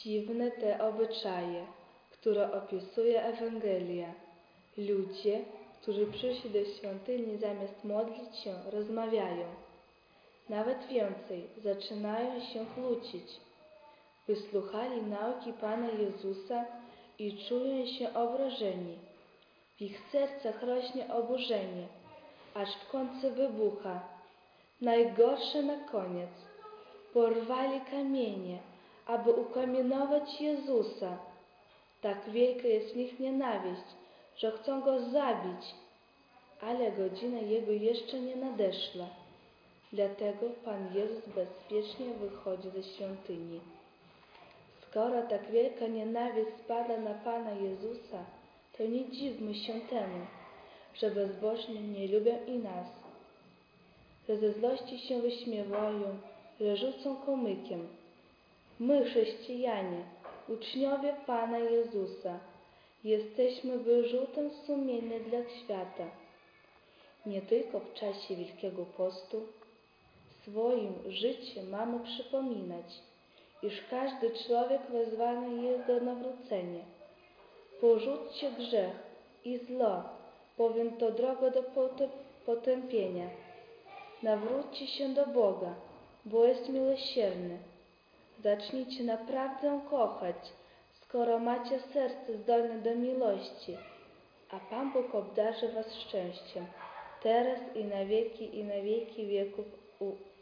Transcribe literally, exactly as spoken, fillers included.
Dziwne te obyczaje, które opisuje Ewangelia. Ludzie, którzy przyszli do świątyni zamiast modlić się, rozmawiają. Nawet więcej, zaczynają się kłócić. Wysłuchali nauki Pana Jezusa i czują się obrażeni. W ich sercach rośnie oburzenie, aż w końcu wybucha. Najgorsze na koniec. Porwali kamienie, aby ukamienować Jezusa. Tak wielka jest w nich nienawiść, że chcą Go zabić. Ale godzina Jego jeszcze nie nadeszła. Dlatego Pan Jezus bezpiecznie wychodzi ze świątyni. Skoro tak wielka nienawiść spada na Pana Jezusa, to nie dziwmy się temu, że bezbożni nie lubią i nas. Że ze złości się wyśmiewają, że rzucą komykiem. My, chrześcijanie, uczniowie Pana Jezusa, jesteśmy wyrzutem sumienia dla świata. Nie tylko w czasie Wielkiego Postu. Swoim życiem mamy przypominać, iż każdy człowiek wezwany jest do nawrócenia. Porzućcie grzech i zło, bowiem to droga do potępienia. Nawróćcie się do Boga, bo jest miłosierny. Zacznijcie naprawdę kochać, skoro macie serce zdolne do miłości, a Pan Bóg obdarzy was szczęściem, teraz i na wieki i na wieki wieków.